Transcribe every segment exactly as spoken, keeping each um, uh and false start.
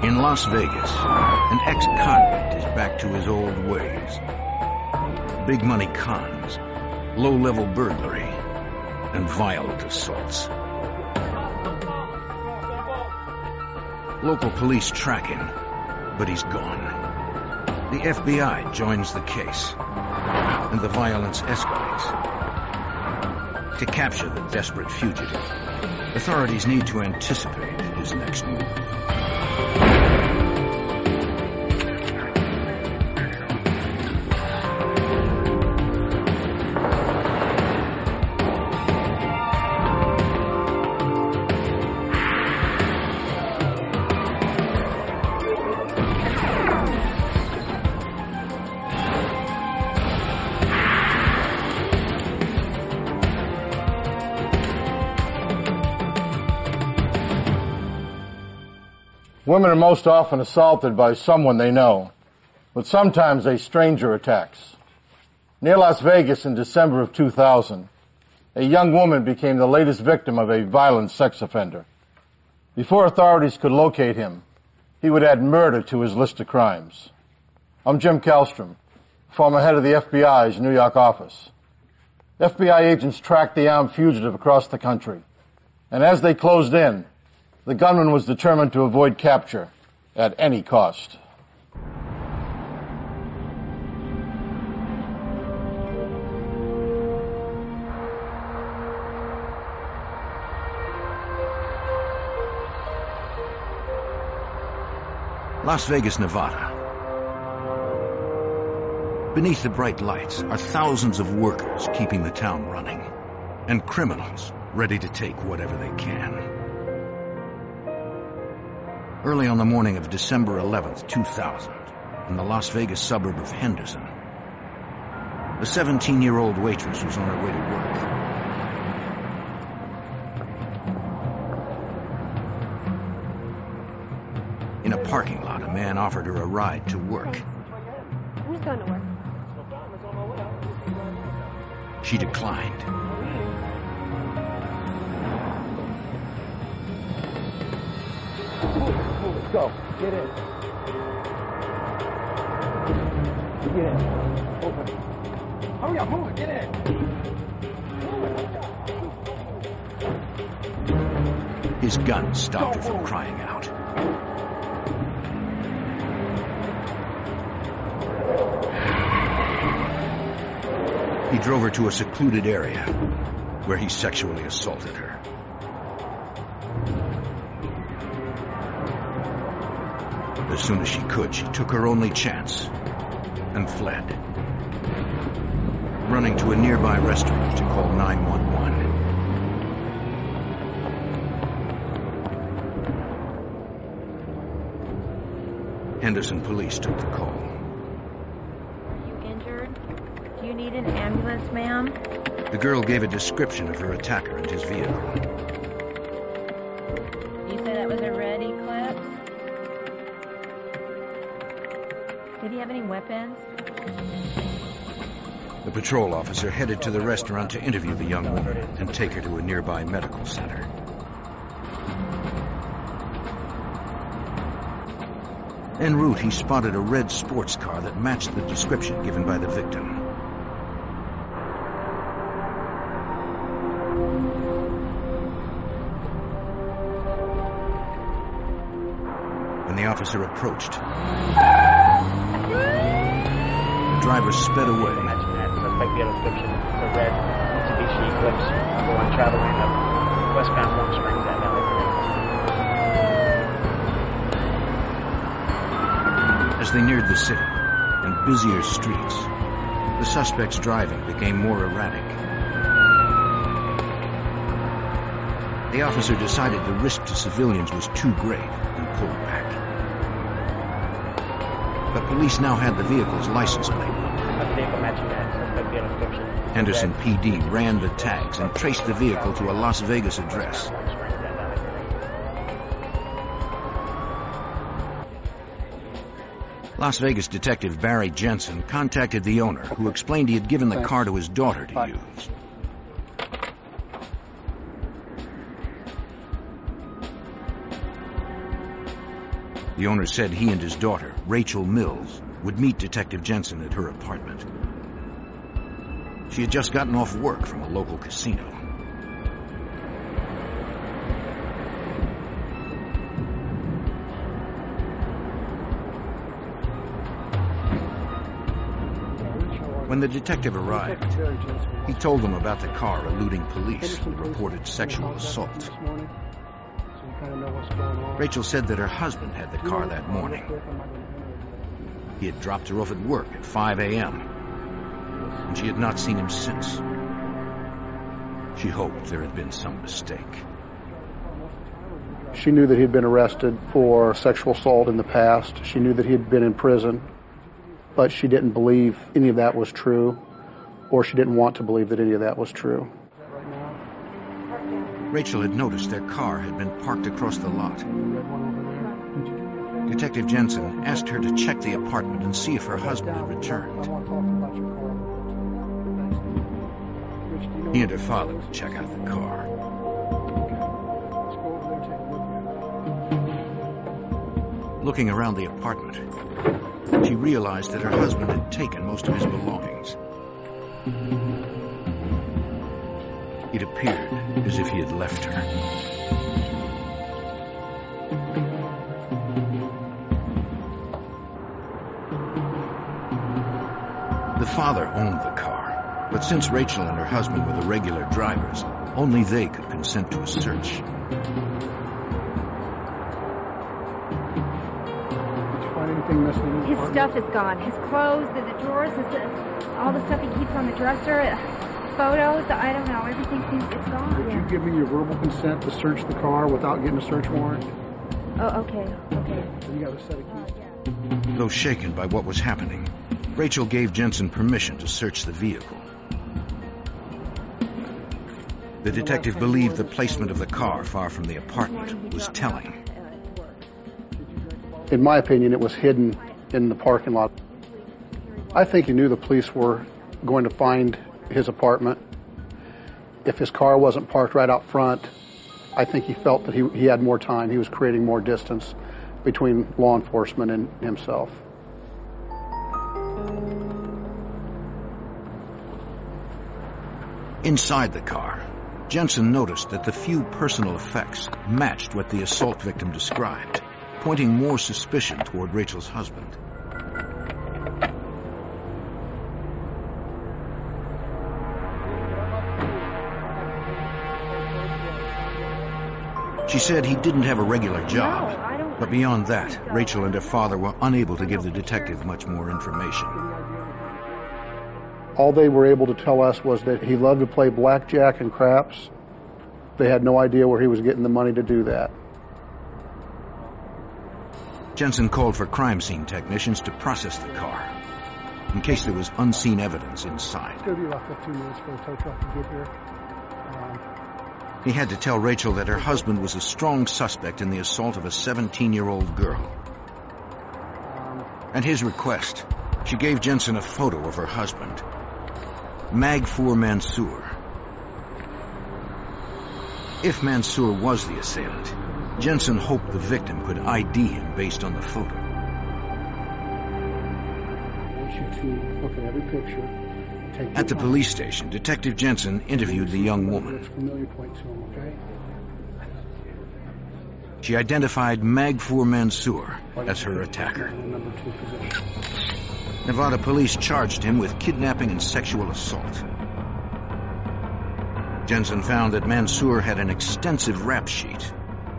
In Las Vegas, an ex-convict is back to his old ways. Big money cons, low-level burglary, and violent assaults. Local police track him, but he's gone. The F B I joins the case, and the violence escalates. To capture the desperate fugitive, authorities need to anticipate his next move. Women are most often assaulted by someone they know, but sometimes a stranger attacks. Near Las Vegas in December of two thousand, a young woman became the latest victim of a violent sex offender. Before authorities could locate him, he would add murder to his list of crimes. I'm Jim Kallstrom, former head of the F B I's New York office. F B I agents tracked the armed fugitive across the country, and as they closed in, the gunman was determined to avoid capture at any cost. Las Vegas, Nevada. Beneath the bright lights are thousands of workers keeping the town running, and criminals ready to take whatever they can. Early on the morning of December eleventh, two thousand, in the Las Vegas suburb of Henderson, the seventeen-year-old waitress was on her way to work. In a parking lot, a man offered her a ride to work. Who's going to work? She declined. Let's go. Get in. Get in. Open. Hurry up, move it. Get in. Move it. His gun stopped her from crying out. He drove her to a secluded area where he sexually assaulted her. As soon as she could, she took her only chance and fled, running to a nearby restaurant to call nine one one. Henderson police took the call. Are you injured? Do you need an ambulance, ma'am? The girl gave a description of her attacker and his vehicle. You say that was a red Eclipse? Did he have any weapons? The patrol officer headed to the restaurant to interview the young woman and take her to a nearby medical center. En route, he spotted a red sports car that matched the description given by the victim. When the officer approached, the driver sped away. Matching that suspect vehicle description, the red Mitsubishi Eclipse, the one traveling up westbound Warm Springs at L A. As they neared the city and busier streets, the suspect's driving became more erratic. The officer decided the risk to civilians was too great and pulled back. But police now had the vehicle's license plate number. A vehicle matching that suspect vehicle description. Henderson P D ran the tags and traced the vehicle to a Las Vegas address. Las Vegas detective Barry Jensen contacted the owner, who explained he had given the car to his daughter to use. The owner said he and his daughter, Rachel Mills, would meet Detective Jensen at her apartment. She had just gotten off work from a local casino. When the detective arrived, he told them about the car eluding police who reported sexual assault. Rachel said that her husband had the car that morning. He had dropped her off at work at five a m, and she had not seen him since. She hoped there had been some mistake. She knew that he had been arrested for sexual assault in the past. She knew that he had been in prison, but she didn't believe any of that was true, or she didn't want to believe that any of that was true. Rachel had noticed their car had been parked across the lot. Detective Jensen asked her to check the apartment and see if her husband had returned. He and her father would check out the car. Looking around the apartment, she realized that her husband had taken most of his belongings. It appeared as if he had left her. The father owned the car, but since Rachel and her husband were the regular drivers, only they could consent to a search. Did you find anything missing in his His apartment? stuff is gone. His clothes, the, the drawers, the, the, all the stuff he keeps on the dresser, uh, photos, I don't know, everything seems, it's gone. Would Yeah. you give me your verbal consent to search the car without getting a search warrant? Oh, okay, okay. You got a set of Uh, keys. yeah. Though shaken by what was happening, Rachel gave Jensen permission to search the vehicle. The detective believed the placement of the car far from the apartment was telling. In my opinion, it was hidden in the parking lot. I think he knew the police were going to find his apartment. If his car wasn't parked right out front, I think he felt that he, he had more time. He was creating more distance between law enforcement and himself. Inside the car, Jensen noticed that the few personal effects matched what the assault victim described, pointing more suspicion toward Rachel's husband. She said he didn't have a regular job, No, I don't- but beyond that, Rachel and her father were unable to give the detective much more information. All they were able to tell us was that he loved to play blackjack and craps. They had no idea where he was getting the money to do that. Jensen called for crime scene technicians to process the car, in case there was unseen evidence inside. It's going to be about fifteen minutes for the tow truck to get here. Um, He had to tell Rachel that her husband was a strong suspect in the assault of a seventeen-year-old girl. um, At his request, she gave Jensen a photo of her husband, Magfour Mansour. If Mansour was the assailant, Jensen hoped the victim could I D him based on the photo. I want you to look at every picture. Take At the your police station, Detective Jensen interviewed the young woman. Looks familiar, point to him, okay? She identified Magfour Mansour as her attacker. Number two position. Nevada police charged him with kidnapping and sexual assault. Jensen found that Mansour had an extensive rap sheet.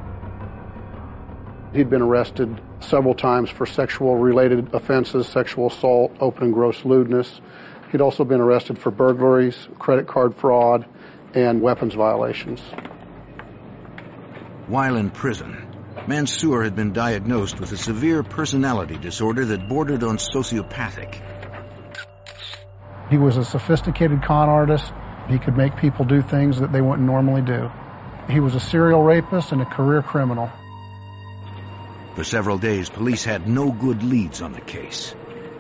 He'd been arrested several times for sexual-related offenses, sexual assault, open and gross lewdness. He'd also been arrested for burglaries, credit card fraud, and weapons violations. While in prison, Mansour had been diagnosed with a severe personality disorder that bordered on sociopathic. He was a sophisticated con artist. He could make people do things that they wouldn't normally do. He was a serial rapist and a career criminal. For several days, police had no good leads on the case.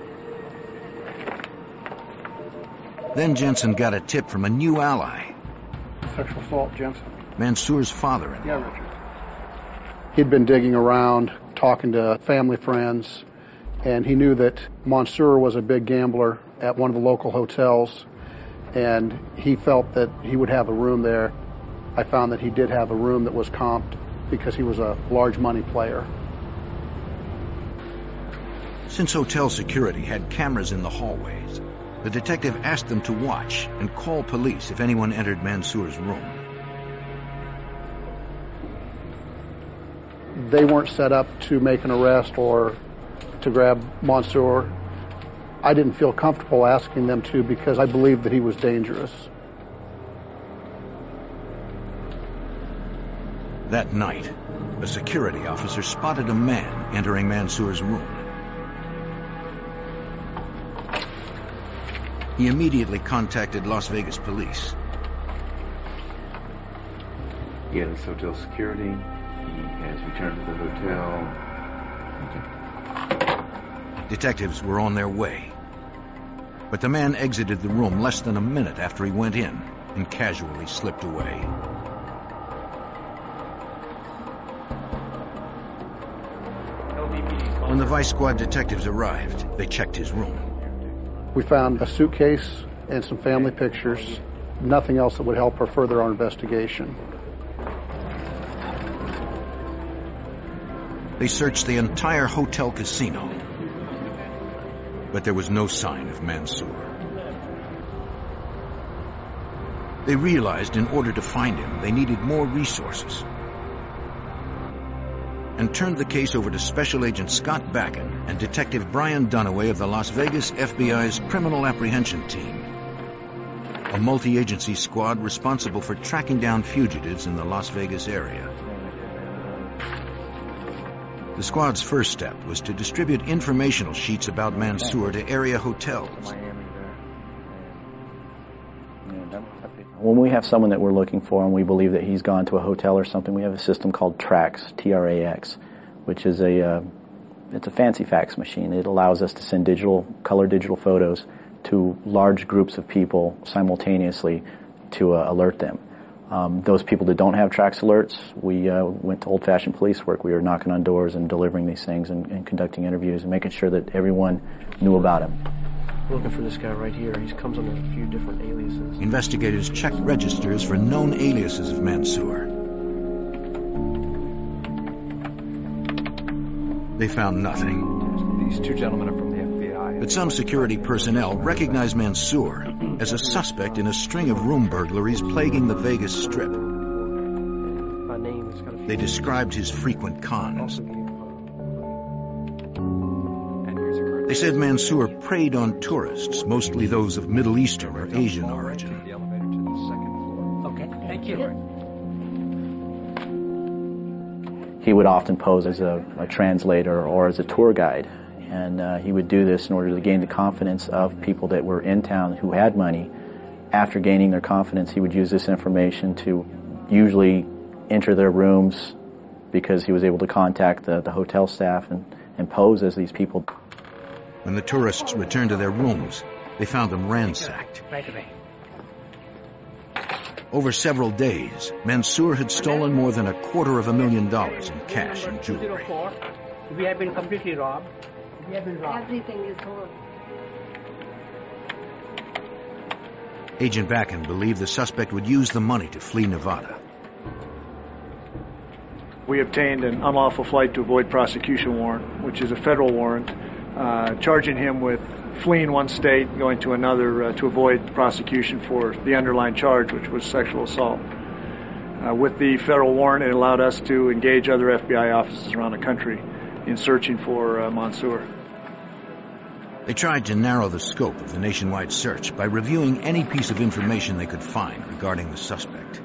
Then Jensen got a tip from a new ally, Sexual assault, Jensen. Mansour's father-in-law. Yeah, Richard. He'd been digging around, talking to family friends, and he knew that Mansour was a big gambler at one of the local hotels, and he felt that he would have a room there. I found that he did have a room that was comped because he was a large money player. Since hotel security had cameras in the hallways, the detective asked them to watch and call police if anyone entered Mansour's room. They weren't set up to make an arrest or to grab Mansour. I didn't feel comfortable asking them to because I believed that he was dangerous. That night, a security officer spotted a man entering Mansour's room. He immediately contacted Las Vegas police. He had his hotel security. He has returned to the hotel. Okay. Detectives were on their way. But the man exited the room less than a minute after he went in and casually slipped away. When the Vice Squad detectives arrived, they checked his room. We found a suitcase and some family pictures, nothing else that would help or further our investigation. They searched the entire hotel casino, but there was no sign of Mansour. They realized in order to find him, they needed more resources, and turned the case over to Special Agent Scott Backen and Detective Brian Dunaway of the Las Vegas F B I's Criminal Apprehension Team, a multi-agency squad responsible for tracking down fugitives in the Las Vegas area. The squad's first step was to distribute informational sheets about Mansour to area hotels. When we have someone that we're looking for and we believe that he's gone to a hotel or something, we have a system called TRAX, T R A X, which is a uh, it's a fancy fax machine. It allows us to send digital, color digital photos to large groups of people simultaneously to uh, alert them. Um, those people that don't have TRAX alerts, we uh, went to old-fashioned police work. We were knocking on doors and delivering these things and, and conducting interviews and making sure that everyone knew about him. We're looking for this guy right here. He comes under a few different aliases. Investigators checked registers for known aliases of Mansour. They found nothing. These two gentlemen are from the F B I. But some security personnel recognized Mansour as a suspect in a string of room burglaries plaguing the Vegas Strip. They described his frequent cons. They said Mansour preyed on tourists, mostly those of Middle Eastern or Asian origin. Okay, thank you. He would often pose as a, a translator or as a tour guide, and uh, he would do this in order to gain the confidence of people that were in town who had money. After gaining their confidence, he would use this information to usually enter their rooms because he was able to contact the, the hotel staff and, and pose as these people. When the tourists returned to their rooms, they found them ransacked. Right away. Over several days, Mansour had stolen more than a quarter of a million dollars in cash and jewelry. We have been completely robbed. We have been robbed. Everything is gone. Agent Backen believed the suspect would use the money to flee Nevada. We obtained an unlawful flight to avoid prosecution warrant, which is a federal warrant, uh, charging him with fleeing one state, going to another uh, to avoid prosecution for the underlying charge, which was sexual assault. Uh, with the federal warrant, it allowed us to engage other F B I offices around the country in searching for uh, Mansour. They tried to narrow the scope of the nationwide search by reviewing any piece of information they could find regarding the suspect.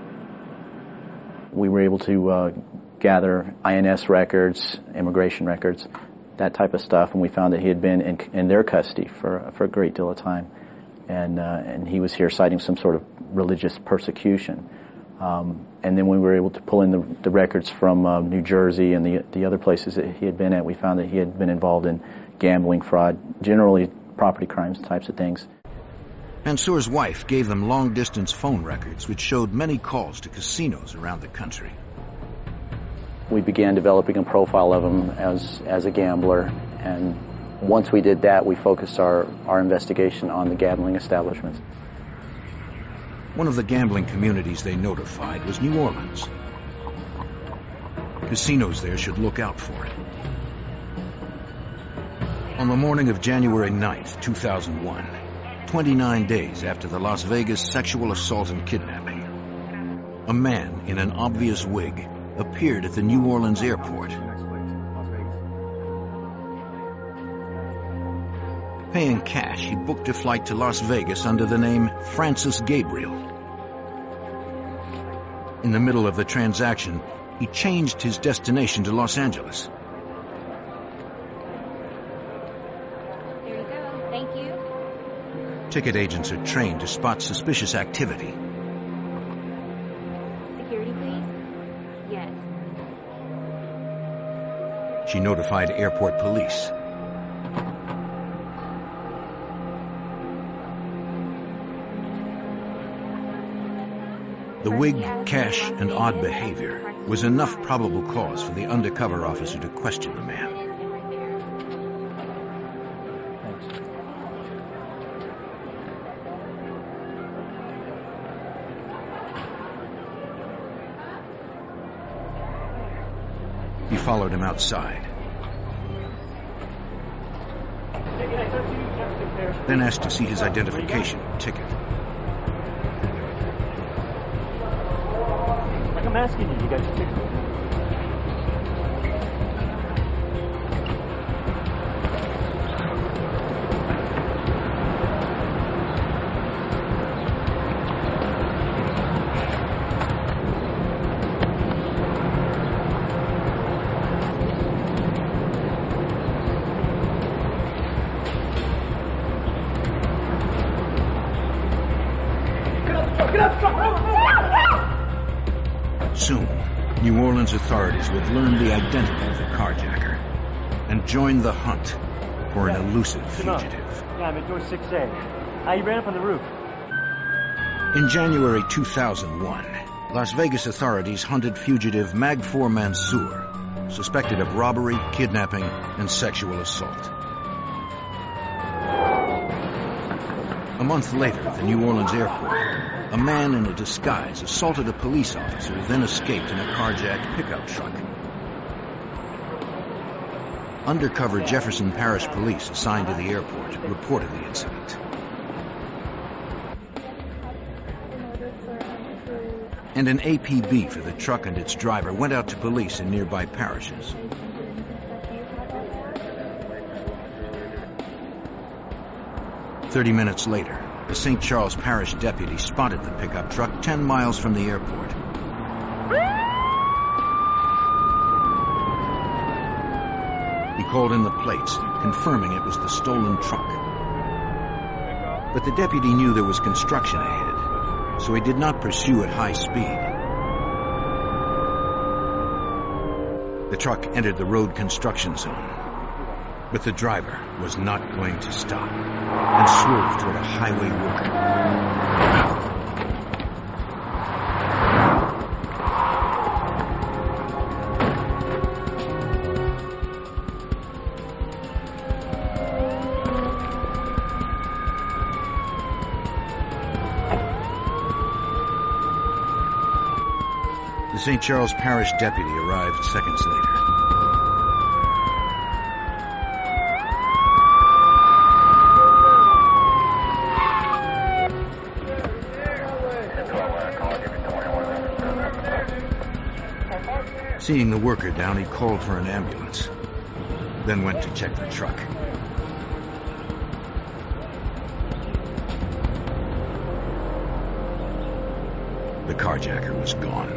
We were able to uh, gather I N S records, immigration records, that type of stuff, and we found that he had been in, in their custody for for a great deal of time, and uh, and he was here citing some sort of religious persecution. Um, and then we were able to pull in the, the records from uh, New Jersey and the the other places that he had been at. We found that he had been involved in gambling, fraud, generally property crimes types of things. Mansour's wife gave them long-distance phone records which showed many calls to casinos around the country. we began developing a profile of him as, as a gambler. And once we did that, we focused our, our investigation on the gambling establishments. One of the gambling communities they notified was New Orleans. Casinos there should look out for it. On the morning of January ninth, two thousand one, twenty-nine days after the Las Vegas sexual assault and kidnapping, a man in an obvious wig appeared at the New Orleans airport. Paying cash, he booked a flight to Las Vegas under the name Francis Gabriel. In the middle of the transaction, he changed his destination to Los Angeles. There you go. Thank you. Ticket agents are trained to spot suspicious activity. Security, please? Yes. She notified airport police. The wig, cash, and odd behavior was enough probable cause for the undercover officer to question the man. He followed him outside, then asked to see his identification ticket. I'm asking you, you got your ticket? Soon, New Orleans authorities would learn the identity of the carjacker and join the hunt for an elusive fugitive. Yeah, I'm at door six A. Uh, he ran up on the roof. In January two thousand one, Las Vegas authorities hunted fugitive Magfour Mansour, suspected of robbery, kidnapping, and sexual assault. A month later at the New Orleans airport, a man in a disguise assaulted a police officer, then escaped in a carjacked pickup truck. Undercover Jefferson Parish police assigned to the airport reported the incident. And an A P B for the truck and its driver went out to police in nearby parishes. Thirty minutes later, a Saint Charles Parish deputy spotted the pickup truck ten miles from the airport. He called in the plates, confirming it was the stolen truck. But the deputy knew there was construction ahead, so he did not pursue at high speed. The truck entered the road construction zone, but the driver was not going to stop and swerved toward a highway worker. The Saint Charles Parish deputy arrived seconds later. Seeing the worker down, he called for an ambulance, then went to check the truck. The carjacker was gone.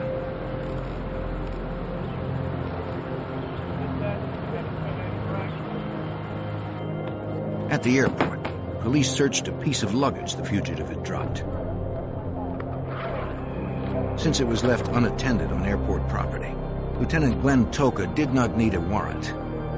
At the airport, police searched a piece of luggage the fugitive had dropped. Since it was left unattended on airport property, Lieutenant Glenn Toka did not need a warrant.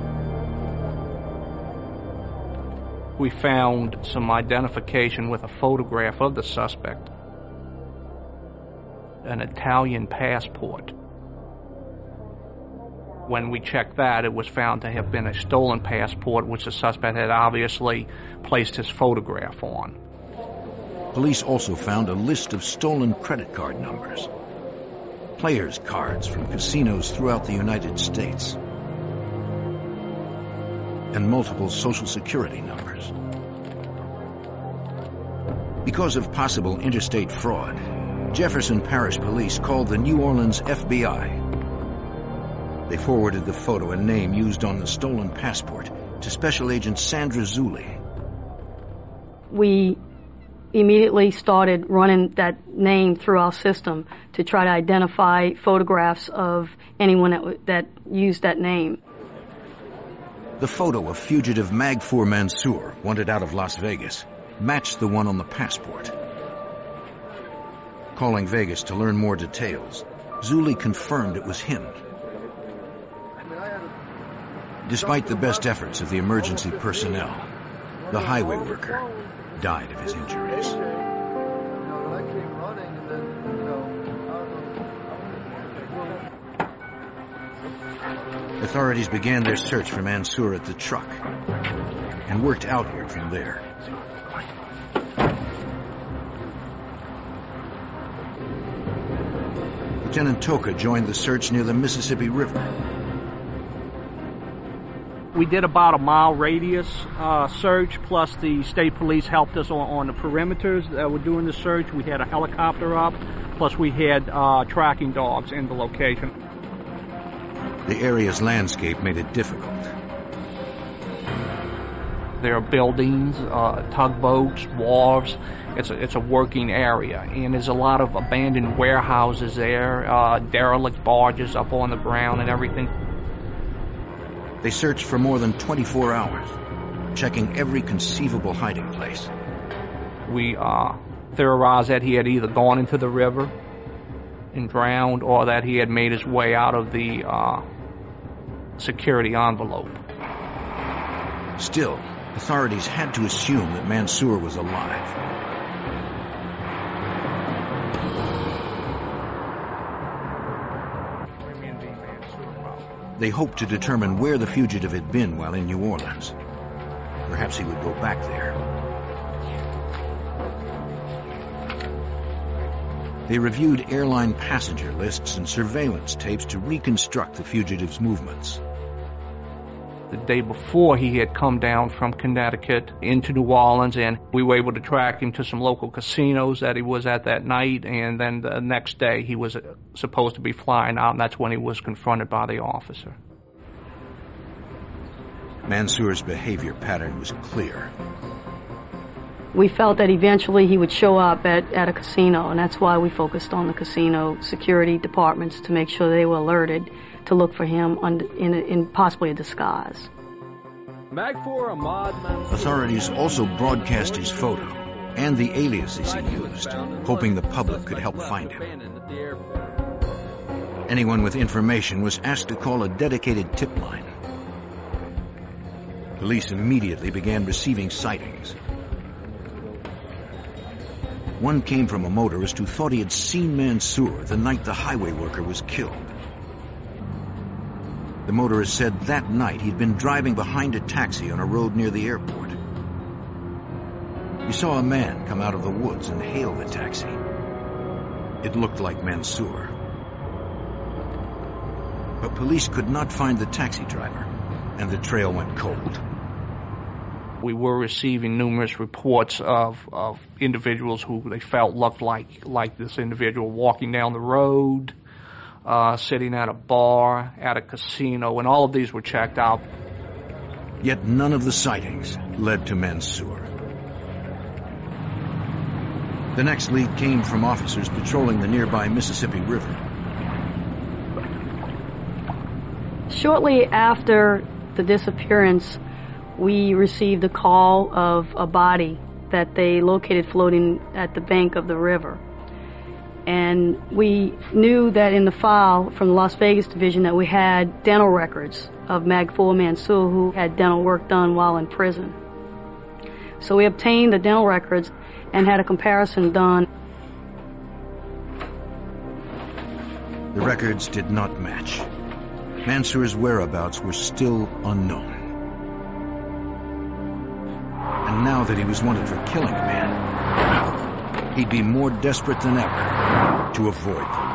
We found some identification with a photograph of the suspect, an Italian passport. When we checked that, it was found to have been a stolen passport, which the suspect had obviously placed his photograph on. Police also found a list of stolen credit card numbers, players' cards from casinos throughout the United States, and multiple Social Security numbers. Because of possible interstate fraud, Jefferson Parish Police called the New Orleans F B I. They forwarded the photo and name used on the stolen passport to Special Agent Sandra Zulli. We immediately started running that name through our system to try to identify photographs of anyone that, that used that name. The photo of fugitive Magfour Mansour, wanted out of Las Vegas, matched the one on the passport. Calling Vegas to learn more details, Zulli confirmed it was him. Despite the best efforts of the emergency personnel, the highway worker died of his injuries. Authorities began their search for Mansour at the truck and worked outward from there. Lieutenant Toka joined the search near the Mississippi River. We did about a mile radius uh, search, plus the state police helped us on, on the perimeters that were doing the search. We had a helicopter up, plus we had uh, tracking dogs in the location. The area's landscape made it difficult. There are buildings, uh, tugboats, wharves. It's a, it's a working area, and there's a lot of abandoned warehouses there, uh, derelict barges up on the ground and everything. They searched for more than twenty-four hours, checking every conceivable hiding place. We uh, theorized that he had either gone into the river and drowned, or that he had made his way out of the uh, security envelope. Still, authorities had to assume that Mansour was alive. They hoped to determine where the fugitive had been while in New Orleans. Perhaps he would go back there. They reviewed airline passenger lists and surveillance tapes to reconstruct the fugitive's movements. The day before, he had come down from Connecticut into New Orleans, and we were able to track him to some local casinos that he was at that night, and then the next day he was supposed to be flying out, and that's when he was confronted by the officer. Mansour's behavior pattern was clear. We felt that eventually he would show up at, at a casino, and that's why we focused on the casino security departments to make sure they were alerted to look for him under, in, a, in possibly a disguise. Authorities also broadcast his photo and the aliases he used, hoping the public could help find him. Anyone with information was asked to call a dedicated tip line. Police immediately began receiving sightings. One came from a motorist who thought he had seen Mansour the night the highway worker was killed. The motorist said that night he'd been driving behind a taxi on a road near the airport. He saw a man come out of the woods and hail the taxi. It looked like Mansour. But police could not find the taxi driver, and the trail went cold. We were receiving numerous reports of, of individuals who they felt looked like, like this individual walking down the road, Uh, sitting at a bar, at a casino, and all of these were checked out. Yet none of the sightings led to Mansour. The next lead came from officers patrolling the nearby Mississippi River. Shortly after the disappearance, we received a call of a body that they located floating at the bank of the river. And we knew that in the file from the Las Vegas division that we had dental records of Magfour Mansour, who had dental work done while in prison. So we obtained the dental records and had a comparison done. The records did not match. Mansour's whereabouts were still unknown. And now that he was wanted for killing a man, he'd be more desperate than ever to avoid them.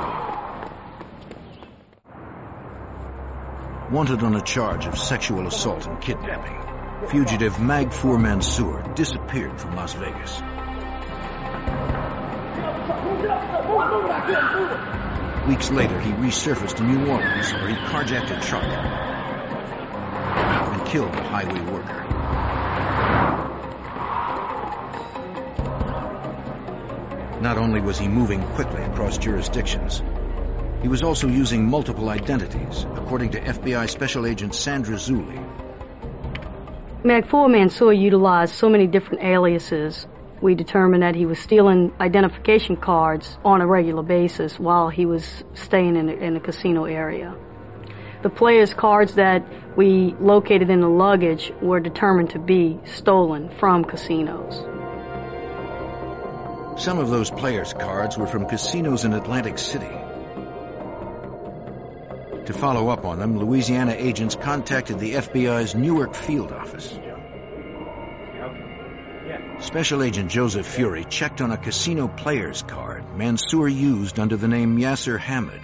Wanted on a charge of sexual assault and kidnapping, fugitive Magfour Mansour disappeared from Las Vegas. Weeks later, he resurfaced in New Orleans, where he carjacked a truck and killed a highway worker. Not only was he moving quickly across jurisdictions, he was also using multiple identities, according to F B I Special Agent Sandra Zulli. Magfour Mansour utilized so many different aliases. We determined that he was stealing identification cards on a regular basis while he was staying in a, in a casino area. The players' cards that we located in the luggage were determined to be stolen from casinos. Some of those players' cards were from casinos in Atlantic City. To follow up on them, Louisiana agents contacted the F B I's Newark field office. Special Agent Joseph Fury checked on a casino player's card Mansour used under the name Yasser Hamid.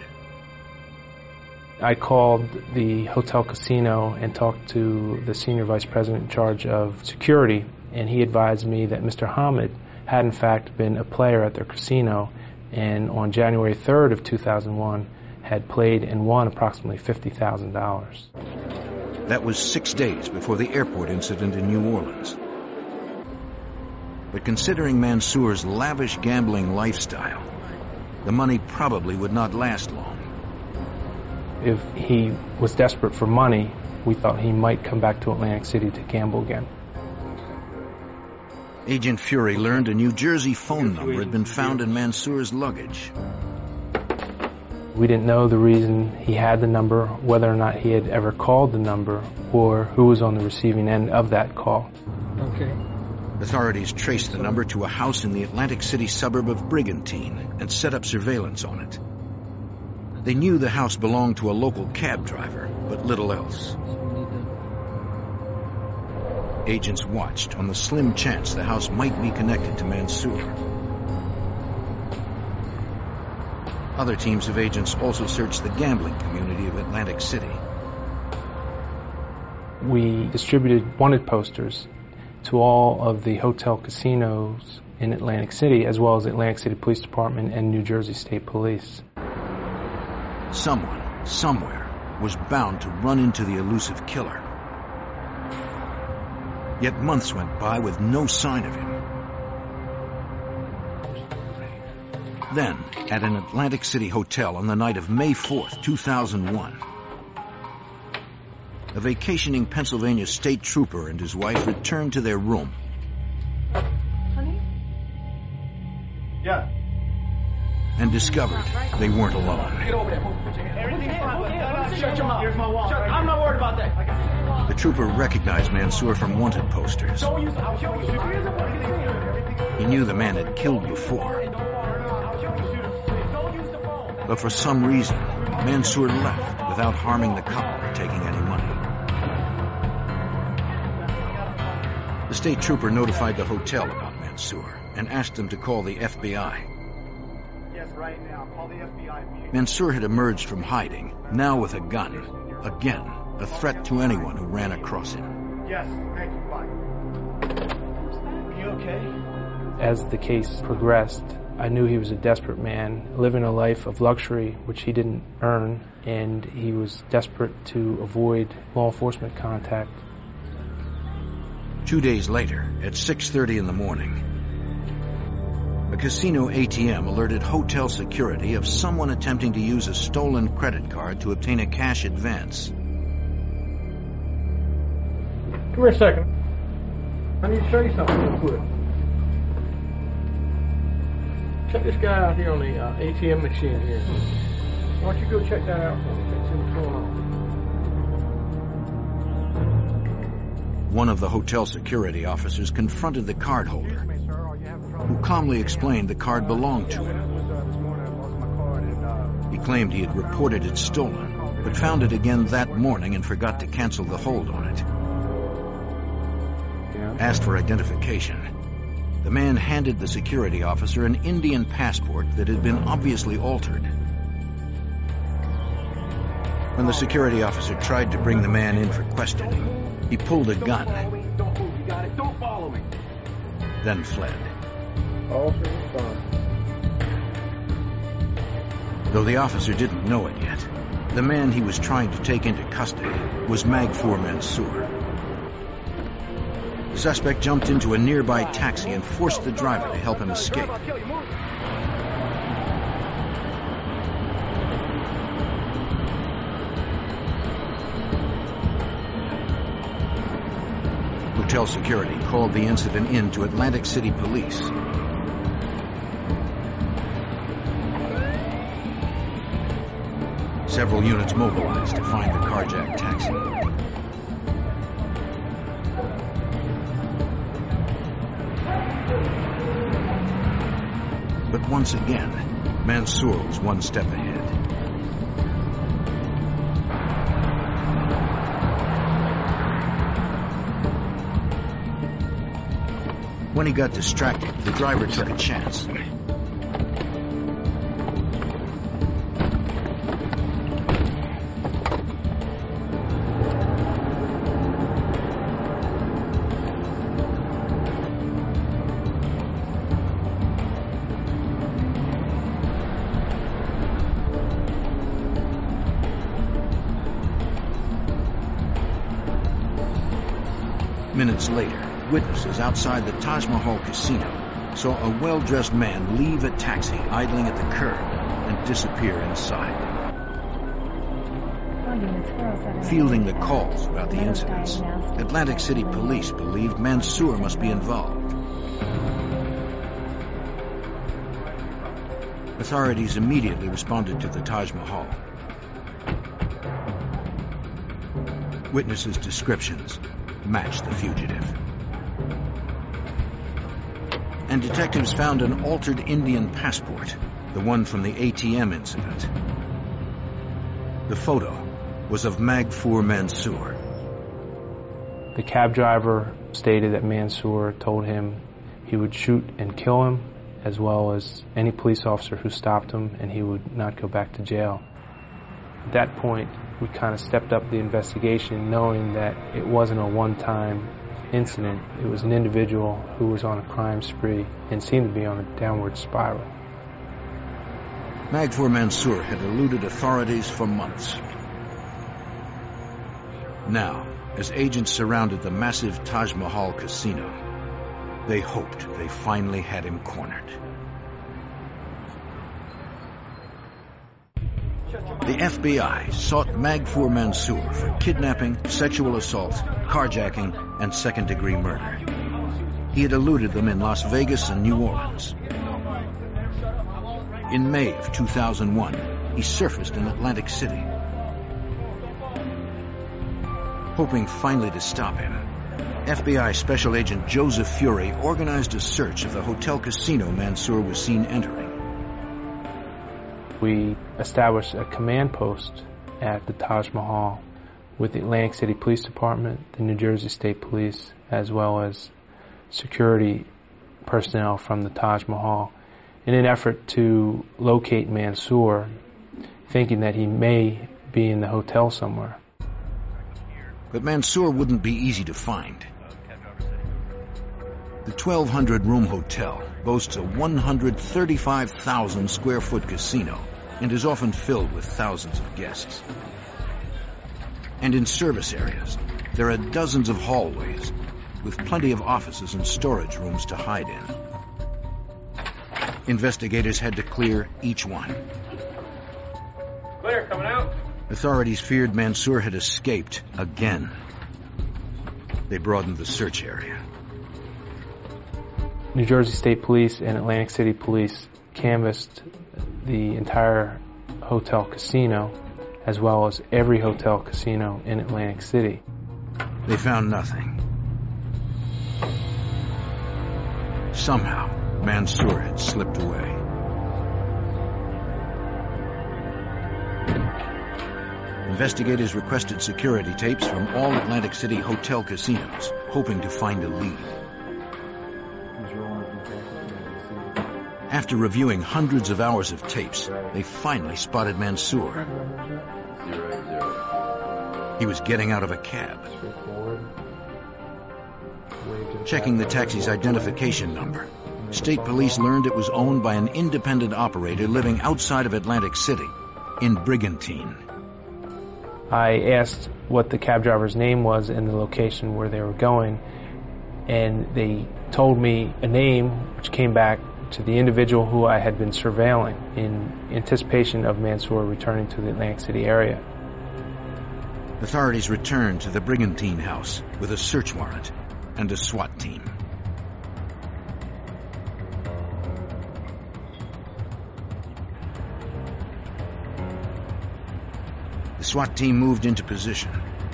I called the hotel casino and talked to the senior vice president in charge of security, and he advised me that Mister Hamid had in fact been a player at their casino, and on January third of two thousand one had played and won approximately fifty thousand dollars. That was six days before the airport incident in New Orleans. But considering Mansour's lavish gambling lifestyle, the money probably would not last long. If he was desperate for money, we thought he might come back to Atlantic City to gamble again. Agent Fury learned a New Jersey phone number had been found in Mansour's luggage. We didn't know the reason he had the number, whether or not he had ever called the number, or who was on the receiving end of that call. Okay. Authorities traced the number to a house in the Atlantic City suburb of Brigantine and set up surveillance on it. They knew the house belonged to a local cab driver, but little else. Agents watched on the slim chance the house might be connected to Mansour. Other teams of agents also searched the gambling community of Atlantic City. We distributed wanted posters to all of the hotel casinos in Atlantic City, as well as Atlantic City Police Department and New Jersey State Police. Someone, somewhere, was bound to run into the elusive killer. Yet months went by with no sign of him. Then, at an Atlantic City hotel on the night of May fourth, two thousand one, a vacationing Pennsylvania state trooper and his wife returned to their room. Honey? Yeah. And discovered they weren't alone. Get over there. Everything's fine. Shut your mouth. Here's my wallet. I'm not worried about that. The trooper recognized Mansour from wanted posters. He knew the man had killed before. But for some reason, Mansour left without harming the couple or taking any money. The state trooper notified the hotel about Mansour and asked them to call the F B I. Yes, right now. Call the F B I. Mansour had emerged from hiding, now with a gun. Again, a threat to anyone who ran across him. Yes, thank you. Bye. You okay? As the case progressed, I knew he was a desperate man, living a life of luxury which he didn't earn, and he was desperate to avoid law enforcement contact. Two days later, at six thirty in the morning, a casino A T M alerted hotel security of someone attempting to use a stolen credit card to obtain a cash advance. Come here a second. I need to show you something real quick. Check this guy out here on the uh, A T M machine here. Why don't you go check that out for me? See what's going on. One of the hotel security officers confronted the cardholder, who calmly explained the card belonged to him. He claimed he had reported it stolen but found it again that morning and forgot to cancel the hold on it. Yeah. Asked for identification. The man handed the security officer an Indian passport that had been obviously altered. When the security officer tried to bring the man in for questioning, he pulled a gun, then fled. Though the officer didn't know it yet, the man he was trying to take into custody was Magfoor Mansoor. The suspect jumped into a nearby taxi and forced the driver to help him escape. Hotel security called the incident in to Atlantic City Police. Several units mobilized to find the carjacked taxi. But once again, Mansoor was one step ahead. When he got distracted, the driver took a chance. Minutes later, witnesses outside the Taj Mahal Casino saw a well-dressed man leave a taxi idling at the curb and disappear inside. Fielding the calls about the incidents, Atlantic City Police believed Mansoor must be involved. Authorities immediately responded to the Taj Mahal. Witnesses' descriptions matched the fugitive. And detectives found an altered Indian passport, the one from the A T M incident. The photo was of Magfoor Mansoor. The cab driver stated that Mansoor told him he would shoot and kill him, as well as any police officer who stopped him, and he would not go back to jail. At that point, we kind of stepped up the investigation, knowing that it wasn't a one-time incident. It was an individual who was on a crime spree and seemed to be on a downward spiral. Magfoor Mansoor had eluded authorities for months. Now, as agents surrounded the massive Taj Mahal casino, they hoped they finally had him cornered. The F B I sought Magfoor Mansoor for kidnapping, sexual assault, carjacking, and second-degree murder. He had eluded them in Las Vegas and New Orleans. In May of two thousand one, he surfaced in Atlantic City. Hoping finally to stop him, F B I Special Agent Joseph Fury organized a search of the hotel casino Mansoor was seen entering. We established a command post at the Taj Mahal with the Atlantic City Police Department, the New Jersey State Police, as well as security personnel from the Taj Mahal in an effort to locate Mansoor, thinking that he may be in the hotel somewhere. But Mansoor wouldn't be easy to find. The twelve hundred room hotel boasts a one hundred thirty-five thousand square foot casino and is often filled with thousands of guests. And in service areas, there are dozens of hallways with plenty of offices and storage rooms to hide in. Investigators had to clear each one. Clear, coming out. Authorities feared Mansoor had escaped again. They broadened the search area. New Jersey State Police and Atlantic City Police canvassed the entire hotel casino, as well as every hotel casino in Atlantic City. They found nothing. Somehow, Mansoor had slipped away. investigators requested security tapes from all Atlantic City hotel casinos, hoping to find a lead. After reviewing hundreds of hours of tapes, they finally spotted Mansour. He was getting out of a cab. Checking the taxi's identification number, state police learned it was owned by an independent operator living outside of Atlantic City, in Brigantine. I asked what the cab driver's name was and the location where they were going, and they told me a name which came back to the individual who I had been surveilling in anticipation of Mansour returning to the Atlantic City area. Authorities returned to the Brigantine house with a search warrant and a SWAT team. The SWAT team moved into position.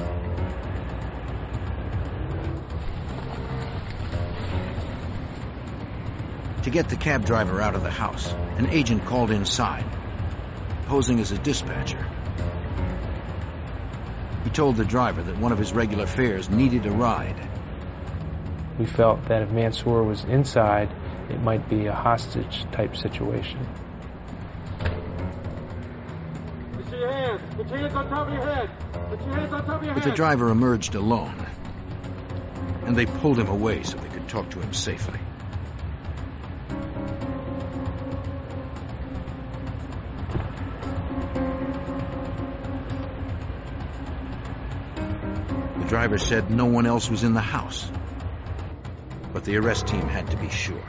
To get the cab driver out of the house, an agent called inside, posing as a dispatcher. He told the driver that one of his regular fares needed a ride. We felt that if Mansour was inside, it might be a hostage-type situation. Put your hands. Put your hands on top of your head. Put your hands on top of your head. But the driver emerged alone, and they pulled him away so they could talk to him safely. The driver said no one else was in the house, but the arrest team had to be sure.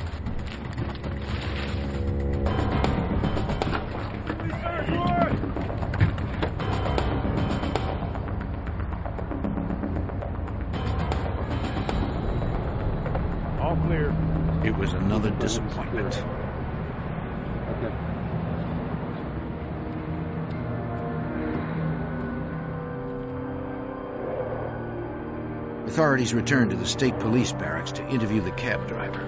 All clear. It was another disappointment. Okay. Authorities returned to the state police barracks to interview the cab driver.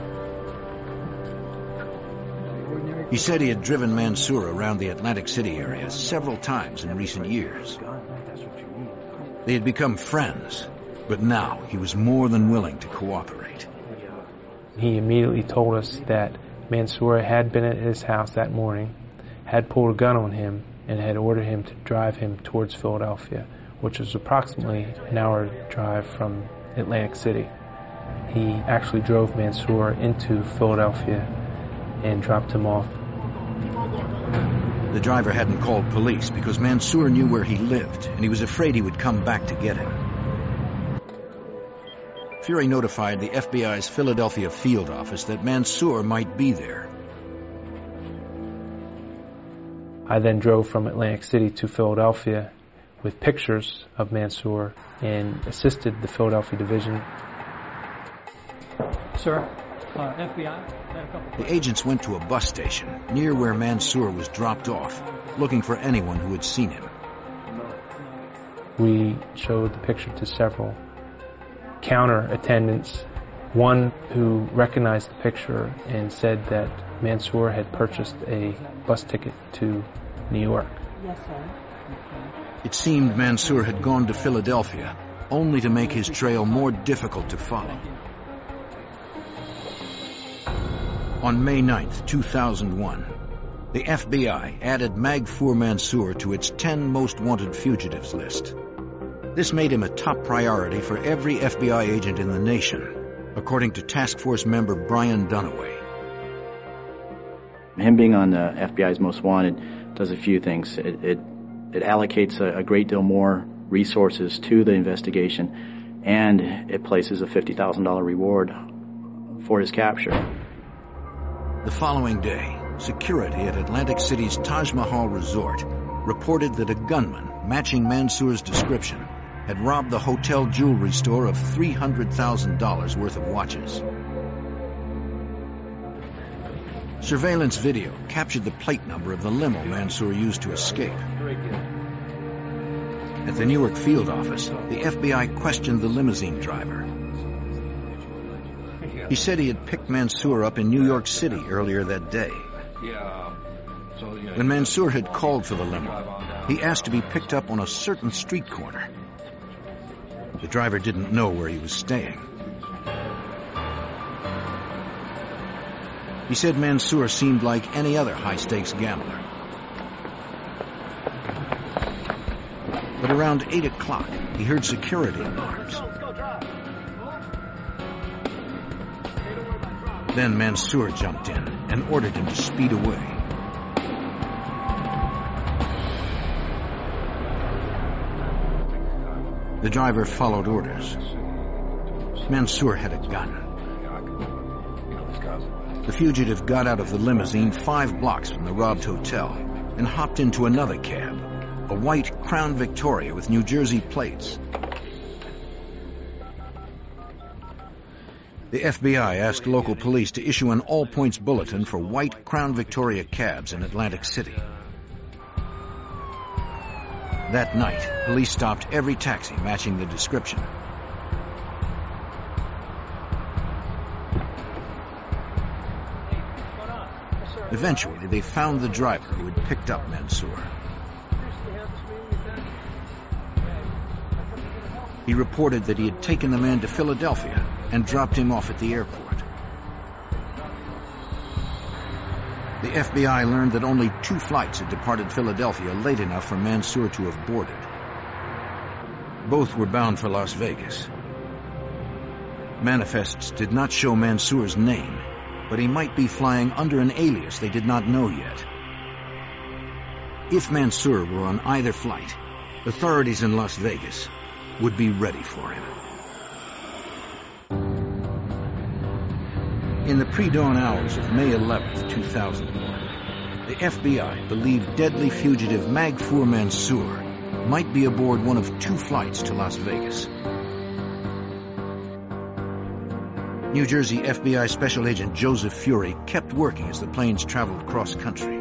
He said he had driven Mansour around the Atlantic City area several times in recent years. They had become friends, but now he was more than willing to cooperate. He immediately told us that Mansour had been at his house that morning, had pulled a gun on him, and had ordered him to drive him towards Philadelphia, which was approximately an hour drive from Atlantic City. He actually drove Mansour into Philadelphia and dropped him off. The driver hadn't called police because Mansour knew where he lived, and he was afraid he would come back to get him. Fury notified the F B I's Philadelphia field office that Mansour might be there. I then drove from Atlantic City to Philadelphia with pictures of Mansour and assisted the Philadelphia division. Sir, uh, F B I. The agents went to a bus station near where Mansour was dropped off, looking for anyone who had seen him. We showed the picture to several counter attendants, one who recognized the picture and said that Mansour had purchased a bus ticket to New York. Yes, sir. It seemed Mansour had gone to Philadelphia, only to make his trail more difficult to follow. On May ninth, two thousand one, the F B I added Magfour Mansour to its ten most wanted fugitives list. This made him a top priority for every F B I agent in the nation, according to Task Force member Brian Dunaway. Him being on the F B I's most wanted does a few things. It, it, it allocates a, a great deal more resources to the investigation, and it places a fifty thousand dollars reward for his capture. The following day, security at Atlantic City's Taj Mahal Resort reported that a gunman matching Mansour's description had robbed the hotel jewelry store of three hundred thousand dollars worth of watches. Surveillance video captured the plate number of the limo Mansour used to escape. At the Newark field office, the F B I questioned the limousine driver. He said he had picked Mansour up in New York City earlier that day. When Mansour had called for the limo, He asked to be picked up on a certain street corner. The driver didn't know where he was staying. He said Mansour seemed like any other high-stakes gambler. But around eight o'clock, he heard security alarms. Then Mansour jumped in and ordered him to speed away. The driver followed orders. Mansour had a gun. The fugitive got out of the limousine five blocks from the robbed hotel and hopped into another cab, a white Crown Victoria with New Jersey plates. The F B I asked local police to issue an all-points bulletin for white Crown Victoria cabs in Atlantic City. That night, police stopped every taxi matching the description. Eventually, they found the driver who had picked up Mansour. He reported that he had taken the man to Philadelphia and dropped him off at the airport. The F B I learned that only two flights had departed Philadelphia late enough for Mansour to have boarded. Both were bound for Las Vegas. Manifests did not show Mansour's name, but he might be flying under an alias they did not know yet. If Mansour were on either flight, authorities in Las Vegas would be ready for him. In the pre-dawn hours of May eleventh, two thousand one, the F B I believed deadly fugitive Magfour Mansour might be aboard one of two flights to Las Vegas. New Jersey F B I Special Agent Joseph Fury kept working as the planes traveled cross-country.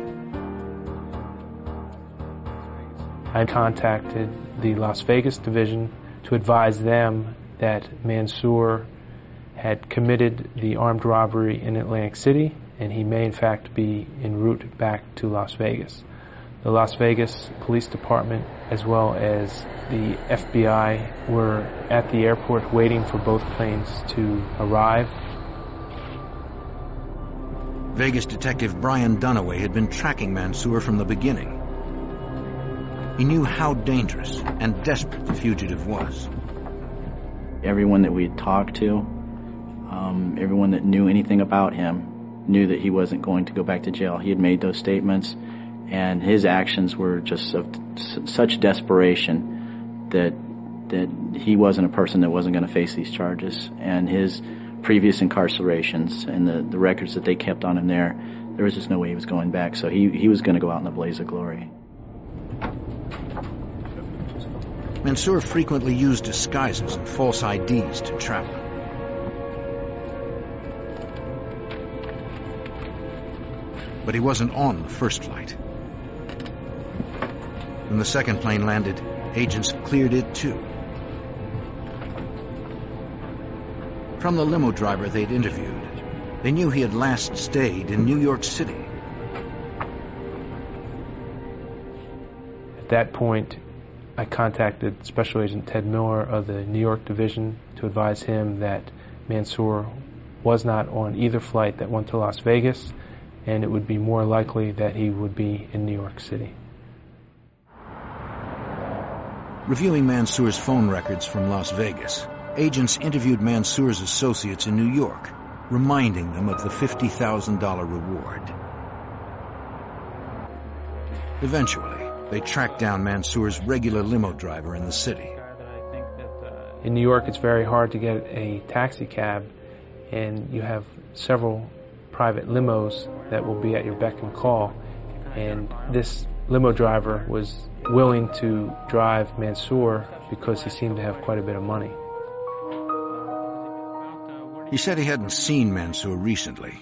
I contacted the Las Vegas division to advise them that Mansour had committed the armed robbery in Atlantic City, and he may in fact be en route back to Las Vegas. The Las Vegas Police Department as well as the F B I were at the airport waiting for both planes to arrive. Vegas detective Brian Dunaway had been tracking Mansour from the beginning. He knew how dangerous and desperate the fugitive was. Everyone that we had talked to, um, everyone that knew anything about him, knew that he wasn't going to go back to jail. He had made those statements, and his actions were just of such desperation that that he wasn't a person that wasn't going to face these charges. And his previous incarcerations and the, the records that they kept on him there, there was just no way he was going back. So he, he was going to go out in a blaze of glory. Mansour frequently used disguises and false I Ds to travel. But he wasn't on the first flight. When the second plane landed, agents cleared it too. From the limo driver they'd interviewed, they knew he had last stayed in New York City. At that point, I contacted Special Agent Ted Miller of the New York Division to advise him that Mansour was not on either flight that went to Las Vegas, and it would be more likely that he would be in New York City. Reviewing Mansour's phone records from Las Vegas, agents interviewed Mansour's associates in New York, reminding them of the fifty thousand dollar reward. Eventually, they tracked down Mansour's regular limo driver in the city. In New York, it's very hard to get a taxi cab, and you have several private limos that will be at your beck and call. And this limo driver was willing to drive Mansour because he seemed to have quite a bit of money. He said he hadn't seen Mansour recently.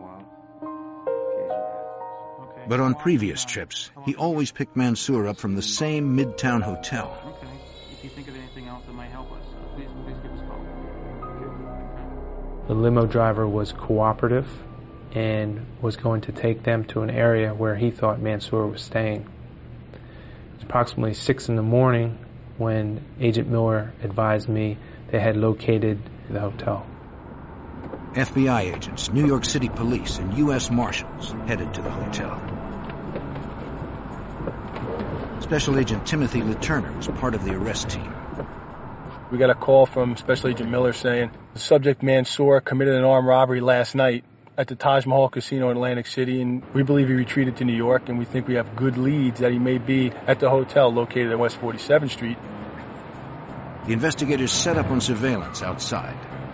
But on previous trips, he always picked Mansour up from the same Midtown hotel. Okay. If you think of anything else that might help us, please, please give us a call. The limo driver was cooperative and was going to take them to an area where he thought Mansour was staying. was approximately six in the morning when Agent Miller advised me they had located the hotel. F B I agents, New York City Police, and U S Marshals headed to the hotel. Special Agent Timothy LeTurner was part of the arrest team. We got a call from Special Agent Miller saying the subject Mansour committed an armed robbery last night at the Taj Mahal Casino in Atlantic City, and we believe he retreated to New York, and we think we have good leads that he may be at the hotel located at West forty-seventh Street. The investigators set up on surveillance outside.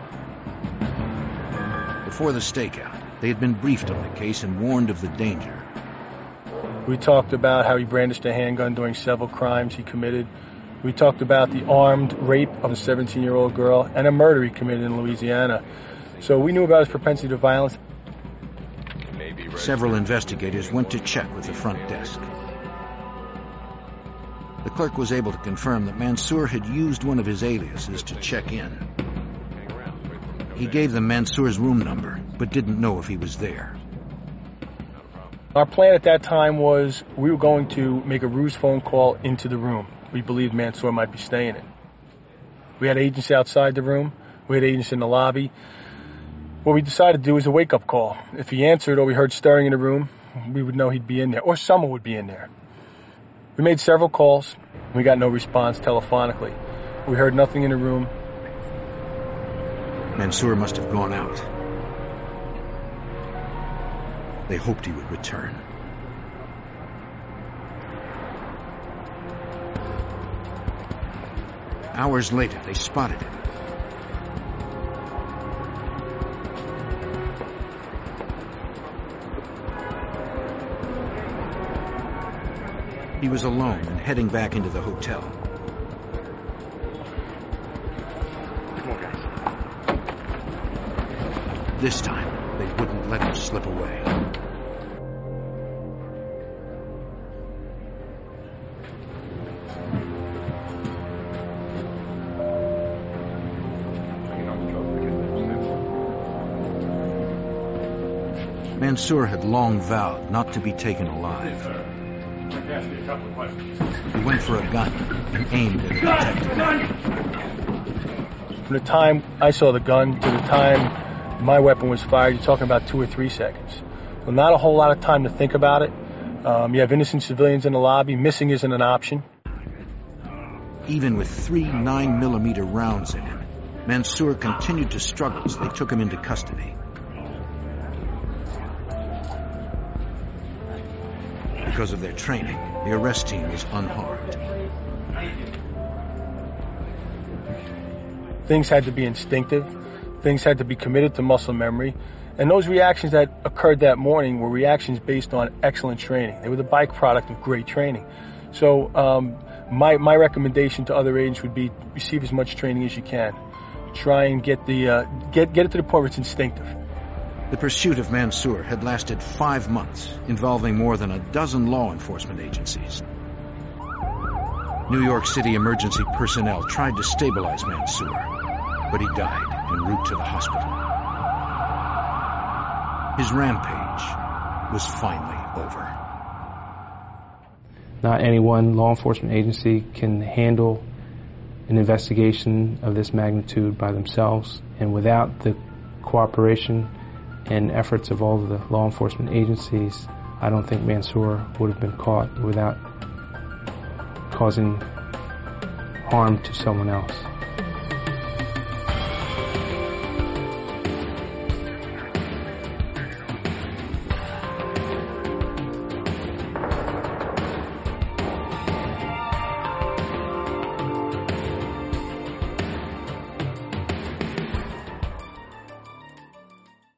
Before the stakeout, they had been briefed on the case and warned of the danger. We talked about how he brandished a handgun during several crimes he committed. We talked about the armed rape of a seventeen-year-old girl and a murder he committed in Louisiana. So we knew about his propensity to violence. Several investigators went to check with the front desk. The clerk was able to confirm that Mansour had used one of his aliases to check in. He gave them Mansour's room number, but didn't know if he was there. Our plan at that time was we were going to make a ruse phone call into the room. We believed Mansour might be staying in. We had agents outside the room. We had agents in the lobby. What we decided to do was a wake-up call. If he answered or we heard stirring in the room, we would know he'd be in there, or someone would be in there. We made several calls. We got no response telephonically. We heard nothing in the room. Mansour must have gone out. They hoped he would return. Hours later, they spotted him. He was alone and heading back into the hotel. Come on, guys. This time, they wouldn't let him slip away. Mansour had long vowed not to be taken alive. He went for a gun and aimed at the detective. From the time I saw the gun to the time my weapon was fired, you're talking about two or three seconds. So not a whole lot of time to think about it. Um, you have innocent civilians in the lobby. Missing isn't an option. Even with three nine millimeter rounds in him, Mansour continued to struggle as they took him into custody. Because of their training, the arrest team was unharmed. Things had to be instinctive. Things had to be committed to muscle memory. And those reactions that occurred that morning were reactions based on excellent training. They were the byproduct of great training. So um, my, my recommendation to other agents would be receive as much training as you can. Try and get, the, uh, get, get it to the point where it's instinctive. The pursuit of Mansour had lasted five months, involving more than a dozen law enforcement agencies. New York City emergency personnel tried to stabilize Mansour, but he died en route to the hospital. His rampage was finally over. Not any one law enforcement agency can handle an investigation of this magnitude by themselves, and without the cooperation and efforts of all of the law enforcement agencies, I don't think Mansour would have been caught without causing harm to someone else.